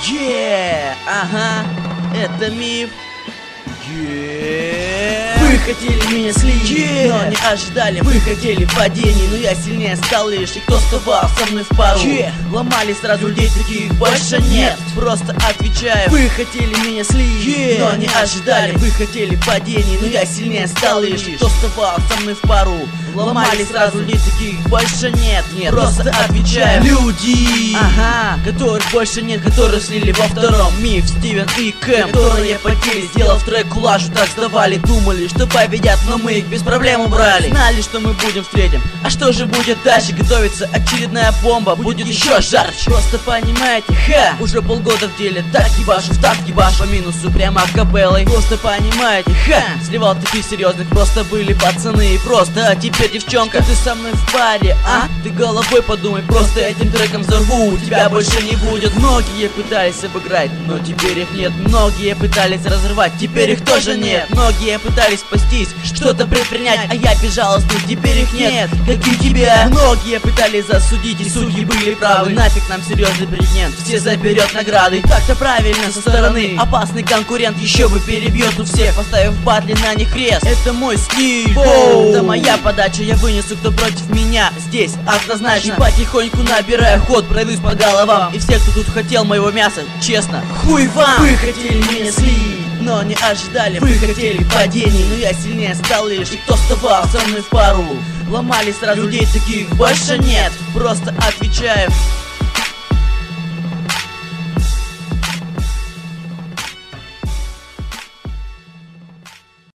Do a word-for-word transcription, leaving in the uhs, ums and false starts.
Yeah, ага, это миф. Yeah. Вы хотели меня слить, yeah. но не ожидали. Вы хотели падений, но я сильнее стал лишь. И кто вставал со мной в пару, yeah. ломали сразу людей, таких больше нет. Просто отвечаю, вы хотели меня слить, yeah. но не ожидали. Вы хотели падений, но я сильнее стал лишь. И кто вставал со мной в пару, ломали сразу людей, таких больше нет. Нет, просто отвечаю, люди, ага, которых больше нет, которые слили во втором. Миф, Стивен и Кэм, которые потели, сделав трек кулажу, так сдавали. Думали, что победят, но мы их без проблем убрали. Знали, что мы будем встретим. А что же будет дальше? Готовится очередная бомба, будет еще жарче. Просто понимаете, ха, уже полгода в деле. Так ебашу, в так ебашу, по минусу прямо капеллой. Просто понимаете, ха, сливал таких серьезных. Просто были пацаны и просто. А теперь, девчонка, ты со мной в паре, а? Ты головой подумай, просто этим треком взорву. Тебя больше не будет. Многие пытались обыграть, но теперь их нет. Многие пытались разрывать, теперь их тоже нет. Многие пытались спастись, что-то предпринять, а я безжалостный, теперь их нет. Как и тебя. Многие пытались засудить, и судьи были правы. Нафиг нам серьезный претендент, все заберет награды. Так-то правильно со стороны. Опасный конкурент еще бы перебьет у всех, поставив в батле на них крест. Это мой стиль, Воу. Это моя подача, я вынесу, кто против меня здесь однозначно. И потихоньку набираю ход, пройдусь по головам. И все, кто тут хотел моего мяса, честно, хуй вам. Вы хотели меня слить, но не ожидали. Вы хотели падений, но я сильнее стал лишь. И кто вставал со мной в пару, ломали сразу людей, таких больше нет. Просто отвечаю,